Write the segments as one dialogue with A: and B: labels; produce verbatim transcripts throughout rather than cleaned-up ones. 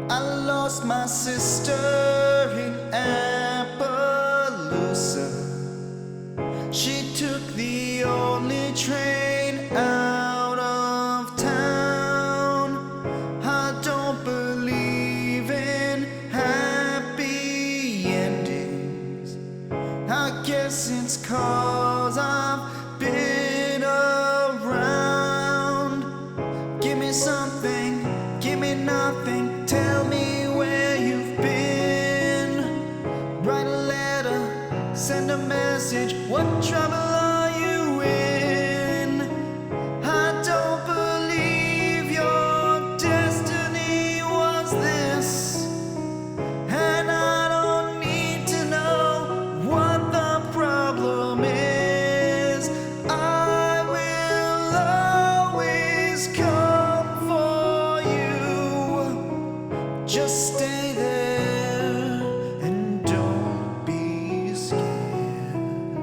A: I lost my sister in Appaloosa. She took the only train out of town. I don't believe in happy endings. I guess it's 'cause I've been around. Give me something, give me nothing, tell me where you've been. Write a letter, send a message, what trouble are you in? I don't believe your destiny was this, and I don't need to know what the problem is. I will always come for you. Just stay there and don't be scared.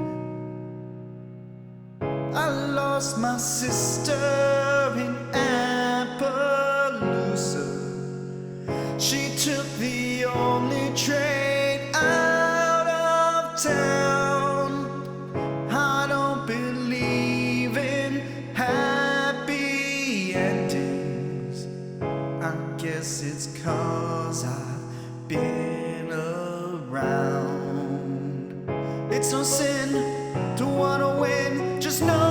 A: I lost my sister in Appaloosa. She took the only train out of town. I don't believe in happy endings. I guess it's 'cause I've been around. It's no sin to wanna win, just know